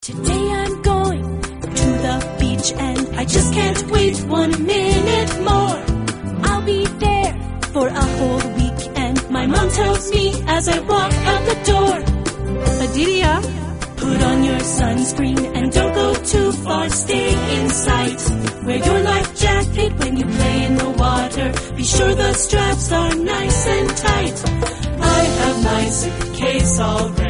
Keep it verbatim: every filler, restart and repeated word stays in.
Today I'm going to the beach and I just can't wait one minute more. I'll be there for a whole week and my mom tells me as I walk out the door, Aditya, put on your sunscreen and don't go too far, stay in sight. Wear your life jacket when you play in the water. Be sure the straps are nice and tight. I have my suitcase all ready.